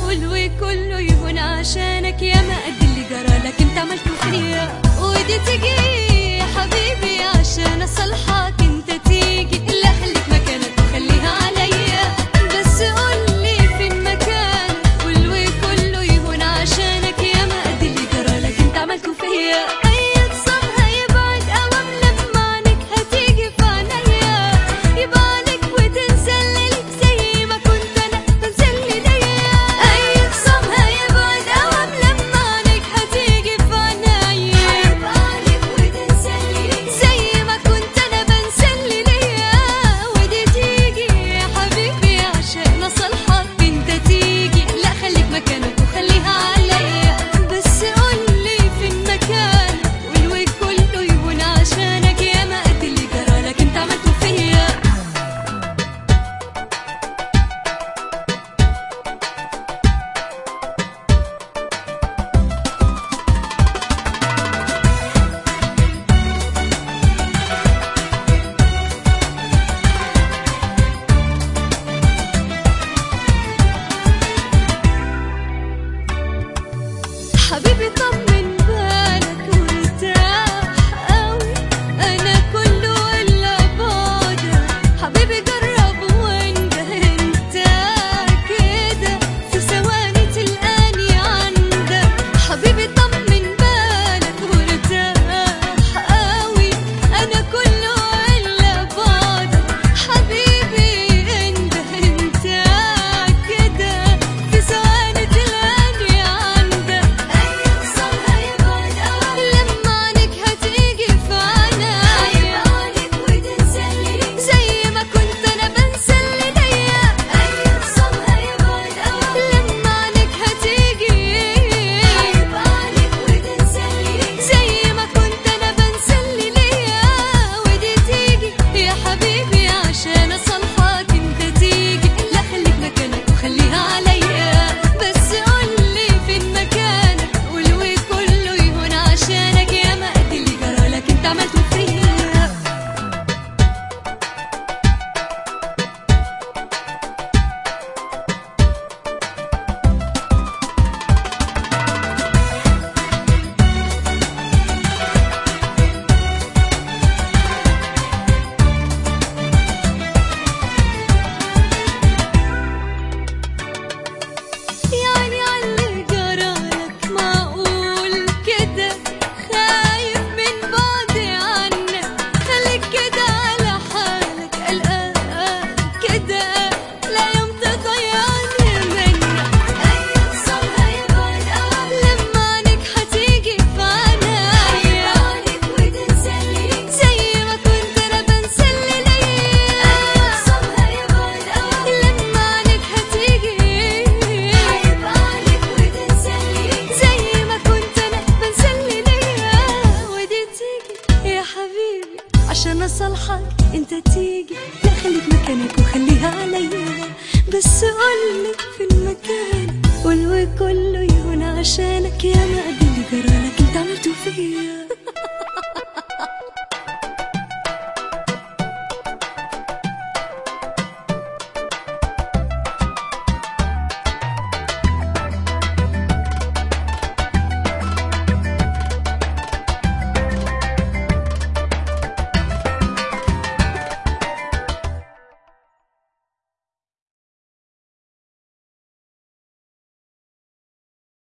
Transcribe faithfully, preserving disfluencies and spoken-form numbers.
والكله يهون عشانك، يا ما قد اللي جرالك انت عملته فيا. ودي تيجي يا حبيبي عشان اصلحك، انت تيجي لا خليك مكانك وخليها عليا. بس قولي فين مكانك، والكله يهون عشانك، يا ما قد اللي جرالك انت عملته فيا. حبيبي طمن بالك وارتاح قوي، انا كله الا بعدك. حبيبي جرب وانده انت كده، في ثواني تلقاني عندك. حبيبي طمن بالك وارتاح قوي، انا كله الا بعدك. حبيبي انده انت كده، في ثواني تلقاني عندك. عشان اصلحك انت تيجي، لا خليك مكانك وخليها عليا. بس قولي فين مكانك، والكله يهون عشانك، يا ما قد اللي جرالك انت عملته فيا.